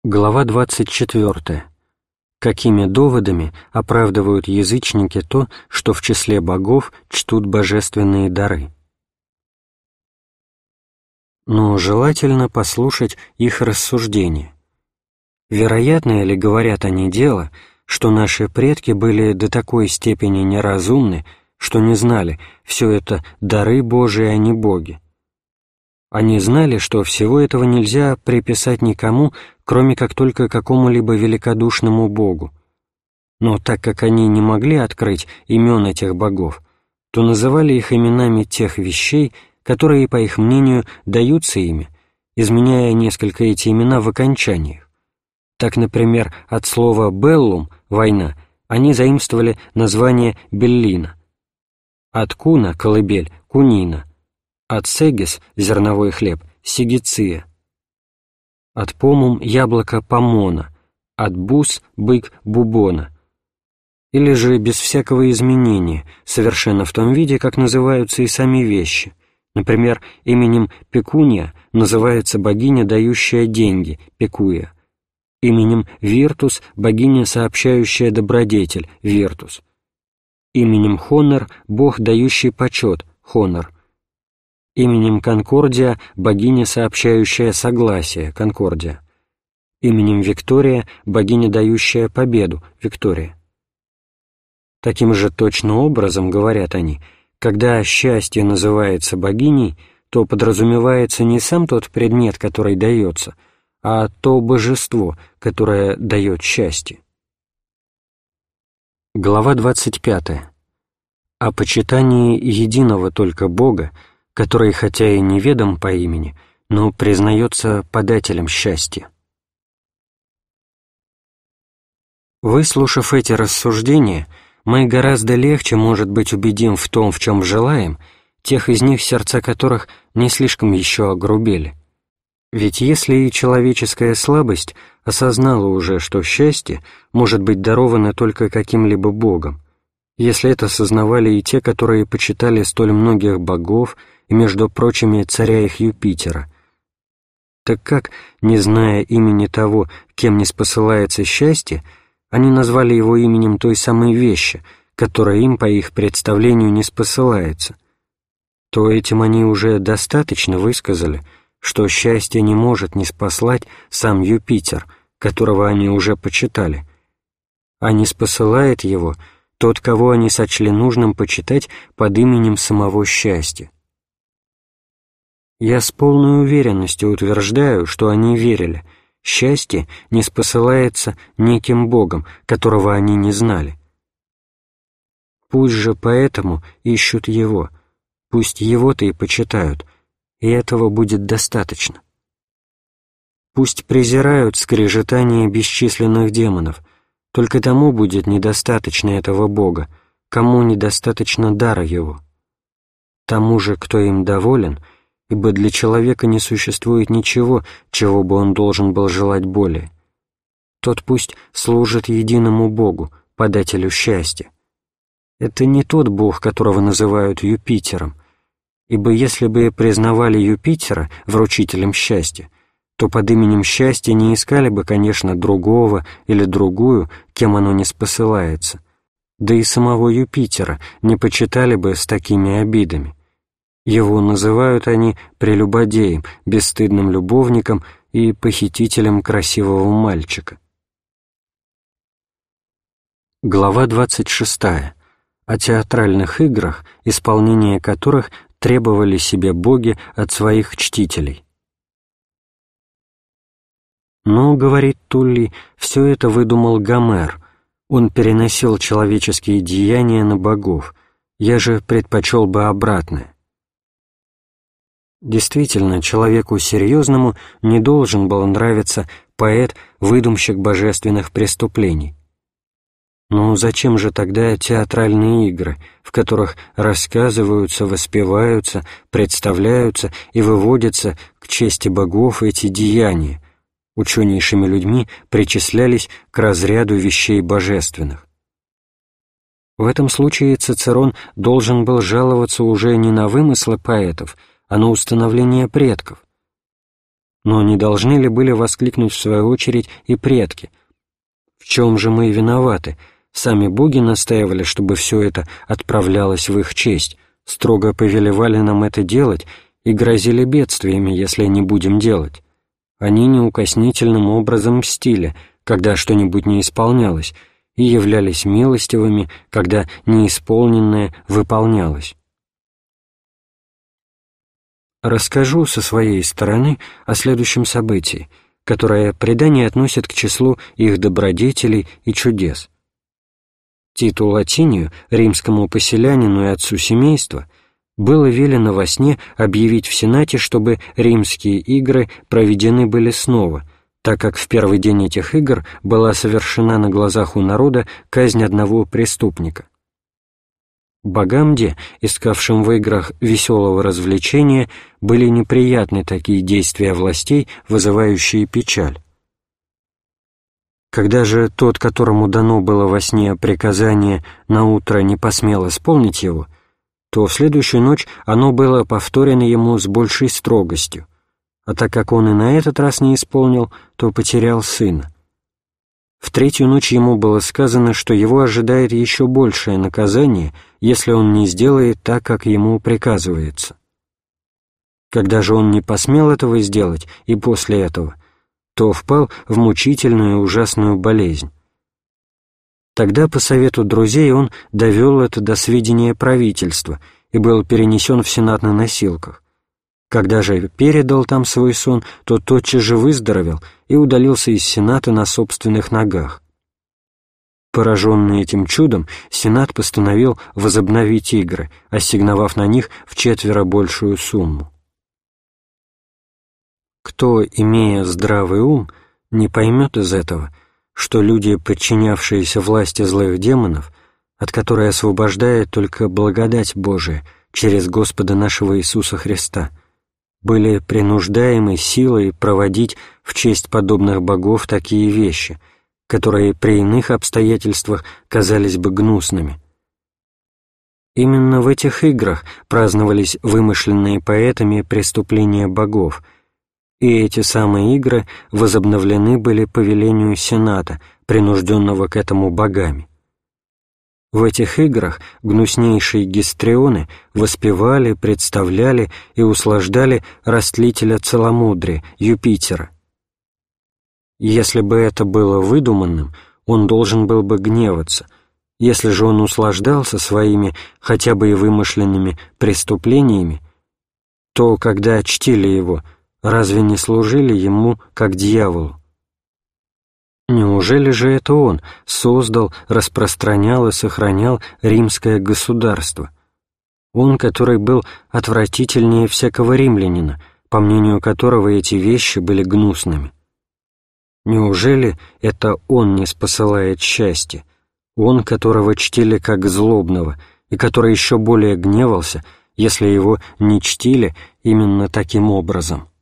Глава 24. Какими доводами оправдывают язычники то, что в числе богов чтут божественные дары? Но желательно послушать их рассуждения. Вероятно ли, говорят они, дело, что наши предки были до такой степени неразумны, что не знали, все это дары Божии, а не боги? Они знали, что всего этого нельзя приписать никому, кроме как только какому-либо великодушному Богу. Но так как они не могли открыть имен этих богов, то называли их именами тех вещей, которые, по их мнению, даются ими, изменяя несколько эти имена в окончаниях. Так, например, от слова «беллум» — «война» они заимствовали название «беллина», от «куна» — «колыбель» — «кунина», от «сегис» — «зерновой хлеб» — «сигиция», от «помум» — «яблоко» — «помона», от «бус» — «бык» — «бубона», или же без всякого изменения, совершенно в том виде, как называются и сами вещи. Например, именем Пекуния называется богиня, дающая деньги, Пекуя, именем Виртус — богиня, сообщающая добродетель, Виртус, именем Хонор — бог, дающий почет, Хонор, именем Конкордия — богиня, сообщающая согласие, Конкордия, именем Виктория — богиня, дающая победу, Виктория. Таким же точно образом, говорят они, когда счастье называется богиней, то подразумевается не сам тот предмет, который дается, а то божество, которое дает счастье. Глава 25. О почитании единого только Бога, который хотя и неведом по имени, но признается подателем счастья. Выслушав эти рассуждения, мы гораздо легче, может быть, убедим в том, в чем желаем, тех из них, сердца которых не слишком еще огрубели. Ведь если и человеческая слабость осознала уже, что счастье может быть даровано только каким-либо богом, если это сознавали и те, которые почитали столь многих богов и, между прочими, царя их Юпитера, так как, не зная имени того, кем ниспосылается счастье, они назвали его именем той самой вещи, которая им, по их представлению, ниспосылается, то этим они уже достаточно высказали, что счастье не может ниспослать сам Юпитер, которого они уже почитали, а ниспосылает его тот, кого они сочли нужным почитать под именем самого счастья. Я с полной уверенностью утверждаю, что они верили, счастье ниспосылается неким Богом, которого они не знали. Пусть же поэтому ищут Его, пусть Его-то и почитают, и этого будет достаточно. Пусть презирают скрежетание бесчисленных демонов, только тому будет недостаточно этого Бога, кому недостаточно дара Его. Тому же, кто им доволен, ибо для человека не существует ничего, чего бы он должен был желать более. Тот пусть служит единому Богу, подателю счастья. Это не тот Бог, которого называют Юпитером, ибо если бы признавали Юпитера вручителем счастья, то под именем счастья не искали бы, конечно, другого или другую, кем оно ниспосылается, да и самого Юпитера не почитали бы с такими обидами. Его называют они прелюбодеем, бесстыдным любовником и похитителем красивого мальчика. Глава 26. О театральных играх, исполнение которых требовали себе боги от своих чтителей. Но, говорит Туллий, все это выдумал Гомер. Он переносил человеческие деяния на богов. Я же предпочел бы обратное. Действительно, человеку серьезному не должен был нравиться поэт-выдумщик божественных преступлений. Но зачем же тогда театральные игры, в которых рассказываются, воспеваются, представляются и выводятся к чести богов эти деяния, ученейшими людьми причислялись к разряду вещей божественных? В этом случае Цицерон должен был жаловаться уже не на вымыслы поэтов, а на установление предков. Но не должны ли были воскликнуть в свою очередь и предки? В чем же мы виноваты? Сами боги настаивали, чтобы все это отправлялось в их честь, строго повелевали нам это делать и грозили бедствиями, если не будем делать. Они неукоснительным образом мстили, когда что-нибудь не исполнялось, и являлись милостивыми, когда неисполненное выполнялось. Расскажу со своей стороны о следующем событии, которое предание относит к числу их добродетелей и чудес. Титу Латинию, римскому поселянину и отцу семейства, было велено во сне объявить в Сенате, чтобы римские игры проведены были снова, так как в первый день этих игр была совершена на глазах у народа казнь одного преступника. Богам де, искавшим в играх веселого развлечения, были неприятны такие действия властей, вызывающие печаль. Когда же тот, которому дано было во сне приказание, наутро не посмел исполнить его, то в следующую ночь оно было повторено ему с большей строгостью, а так как он и на этот раз не исполнил, то потерял сына. В третью ночь ему было сказано, что его ожидает еще большее наказание, если он не сделает так, как ему приказывается. Когда же он не посмел этого сделать и после этого, то впал в мучительную и ужасную болезнь. Тогда по совету друзей он довел это до сведения правительства и был перенесен в Сенат на носилках. Когда же передал там свой сон, то тотчас же выздоровел и удалился из Сената на собственных ногах. Пораженный этим чудом, Сенат постановил возобновить игры, ассигновав на них вчетверо большую сумму. Кто, имея здравый ум, не поймет из этого, что люди, подчинявшиеся власти злых демонов, от которой освобождает только благодать Божия через Господа нашего Иисуса Христа, были принуждаемы силой проводить в честь подобных богов такие вещи, которые при иных обстоятельствах казались бы гнусными. Именно в этих играх праздновались вымышленные поэтами преступления богов, и эти самые игры возобновлены были по велению Сената, принужденного к этому богами. В этих играх гнуснейшие гистрионы воспевали, представляли и услаждали растлителя целомудрия, Юпитера. Если бы это было выдуманным, он должен был бы гневаться. Если же он услаждался своими, хотя бы и вымышленными, преступлениями, то, когда чтили его, разве не служили ему, как дьяволу? Неужели же это он создал, распространял и сохранял римское государство? Он, который был отвратительнее всякого римлянина, по мнению которого эти вещи были гнусными. Неужели это он не спосылает счастье? Он, которого чтили как злобного, и который еще более гневался, если его не чтили именно таким образом.